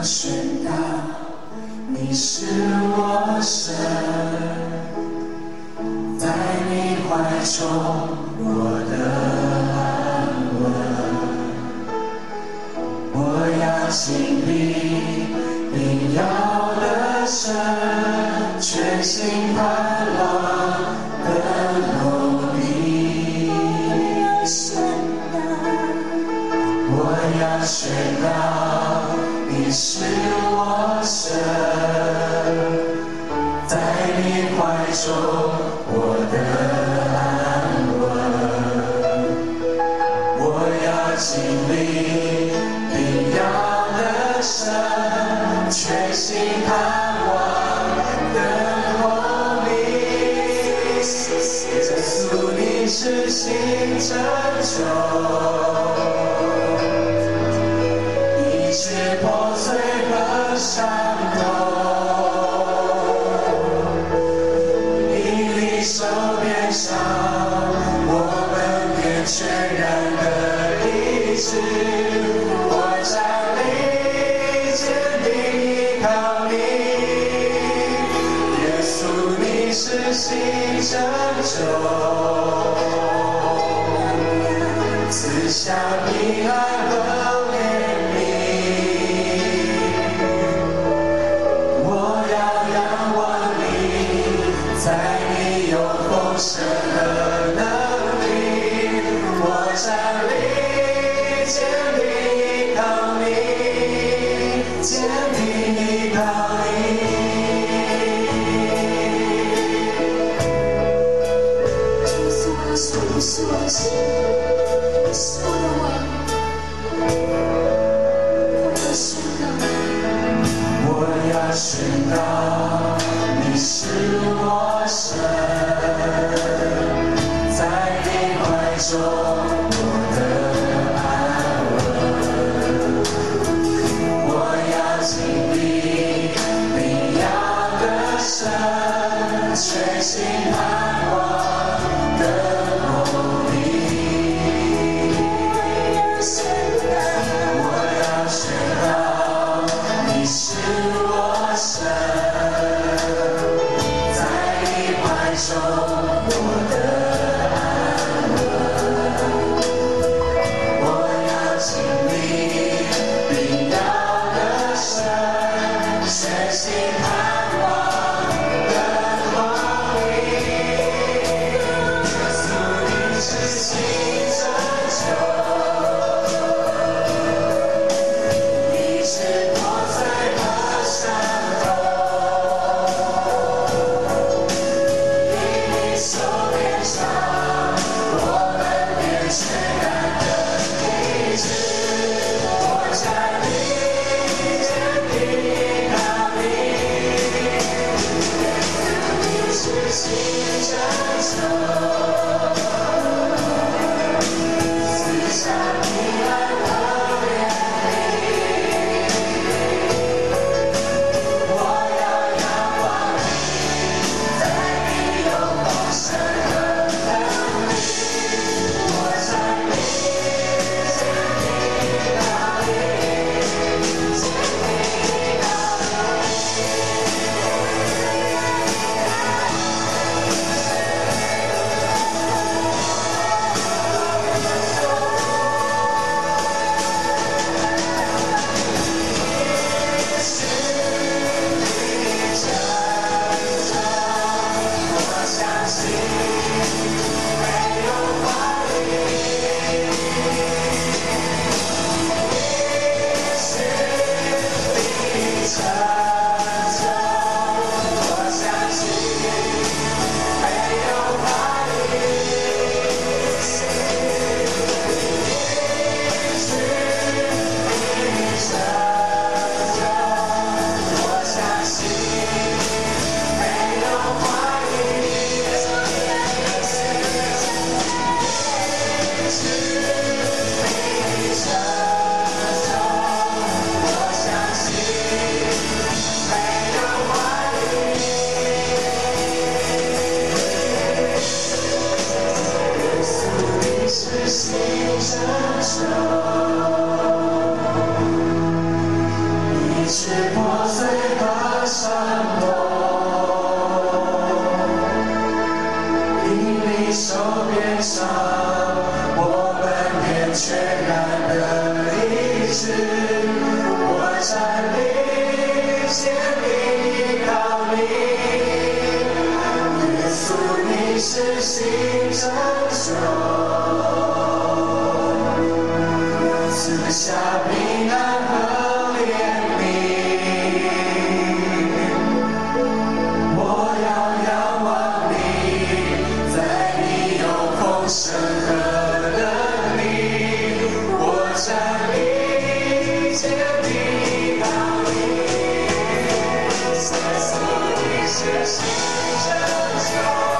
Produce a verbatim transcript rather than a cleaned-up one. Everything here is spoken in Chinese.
宣告，你是我神，在你怀中，我的安稳。我要经历你要的神，全心盼望等候你。我要宣告，你是我神，在你怀中，我的安稳。我要经历你要的神，全心盼望等候你。耶稣，你是新拯救，医治破碎和伤痛。你离手边上，我们便全然的医治。我站立，坚定依靠你。耶稣，你是新拯救，赐下平安和怜悯。 上我，因你手边上，我们便全然的医治。我站立坚定依靠你，耶稣你是新拯救。 赐下平安和怜悯，我要仰望你，在你有丰盛的能力，我站立坚定依靠你，耶稣你是新拯救。